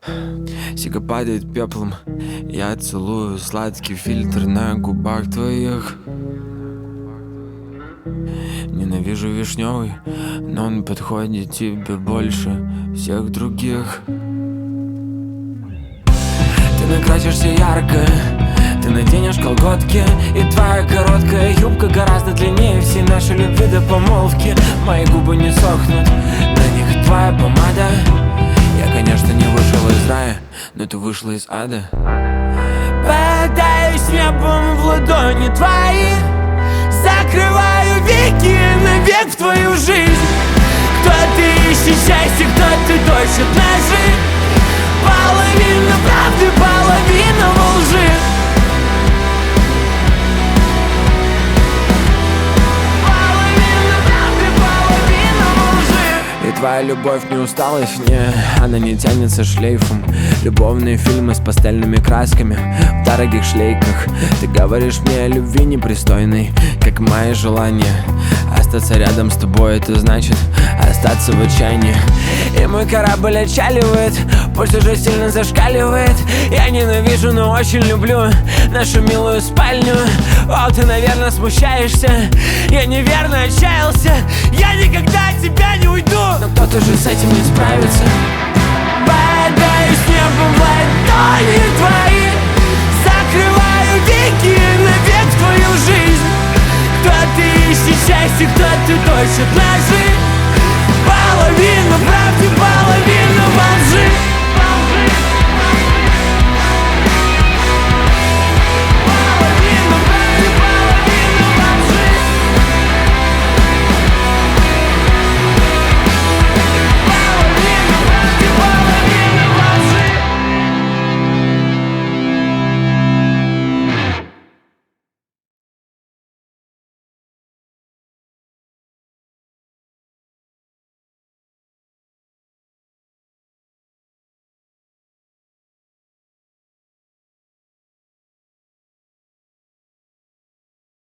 Сига падает пеплом. Я целую сладкий фильтр на губах твоих. Ненавижу вишневый, но он подходит тебе больше всех других. Ты накрасишься ярко, ты наденешь колготки, и твоя короткая юбка гораздо длиннее всей нашей любви до помолвки. Мои губы не сохнут, на них твоя помада. Я, конечно, не вышел из рая, но ты вышла из ада. Подаюсь небом в ладони твои, закрываю веки навек в твою жизнь. Кто-то ищет счастье, кто-то точит ножи. Половина правды, половина лжи. Половина правды, половина лжи. И твоя любовь не усталость, не, она не тянется шлейфом. Любовные фильмы с пастельными красками в дорогих шлейках. Ты говоришь мне о любви непристойной, как мои желания. Остаться рядом с тобой, это значит остаться в отчаянии. И мой корабль отчаливает, пульс уже сильно зашкаливает. Я ненавижу, но очень люблю нашу милую спальню. О, ты, наверное, смущаешься, я неверно отчаялся. Я никогда от тебя не уйду, но кто-то же с этим не справится. Подаюсь небом в ладони твои, закрываю веки навек в твою жизнь. Кто-то ищет счастье, кто-то точит ножи. Половина правды,